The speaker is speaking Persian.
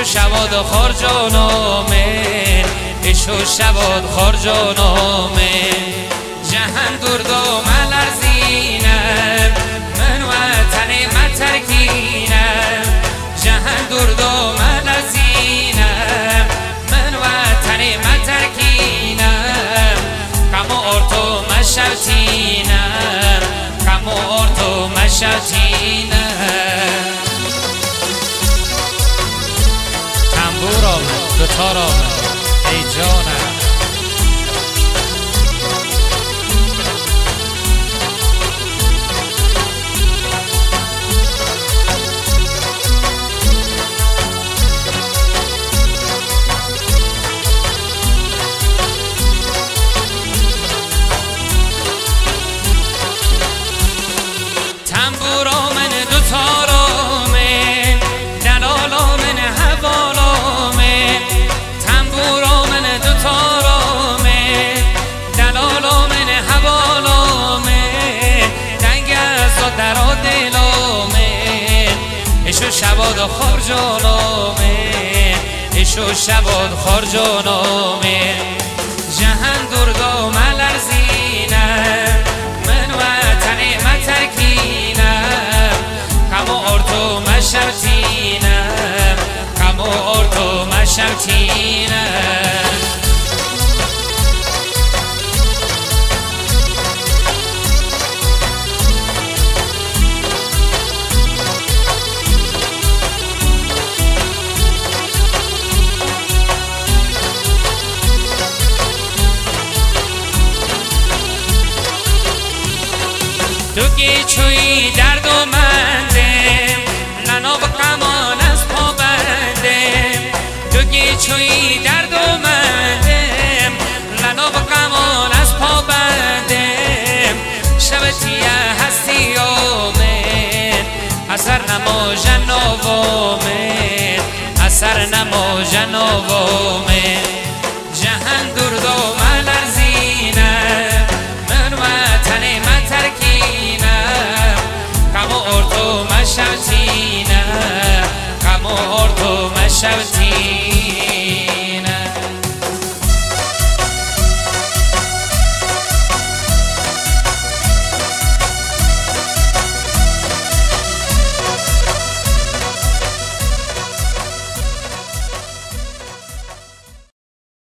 شباد خارجانامه اشو شباد خارجانامه جهان درد و ملرزینم من وطن مترکینم جهان درد و ملرزینم من وطن مترکینم کمو ارتو مشوتینم کمو ارتو مشوتینم تنبورم دوتارم ای جانم اشو شباد خارجانامه اشو شباد خارجانامه جهان درد و ملرزینم من وطن مترکینم کمو ارتو مشوتینم کمو ارتو مشوتینم تو که چوی درد و مندم لناب کمان از پا بندم تو که چوی درد و مندم لناب کمان از پا بندم شبتیه هستی آمد اثر نما جنوامد اثر نما جنوامد جهان درد و